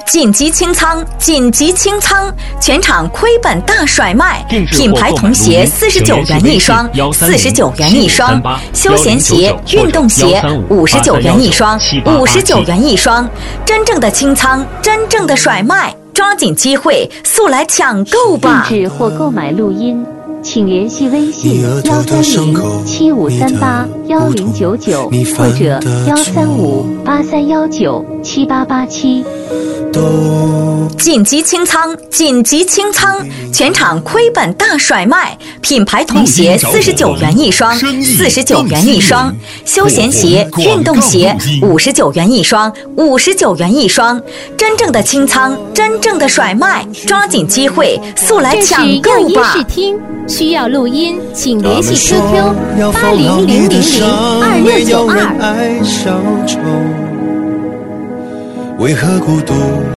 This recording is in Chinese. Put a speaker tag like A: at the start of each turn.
A: 紧急清仓，紧急清仓！全场亏本大甩卖，品牌童鞋49元一双，49元一双；休闲鞋、运动鞋59元一双，59元一双。真正的清仓，真正的甩卖，抓紧机会，速来抢购吧！
B: 定制或购买录音，请联系微信13075381099或者13583197887。
A: 紧急清仓，紧急清仓！全场亏本大甩卖，品牌童鞋49元一双，49元一双；休闲鞋、运动鞋59元一双，59元一双。真正的清仓，真正的甩卖，抓紧机会，速来抢购吧！
C: 这是药音视听，需要录音，请联系 QQ8000002692。
D: 为何孤独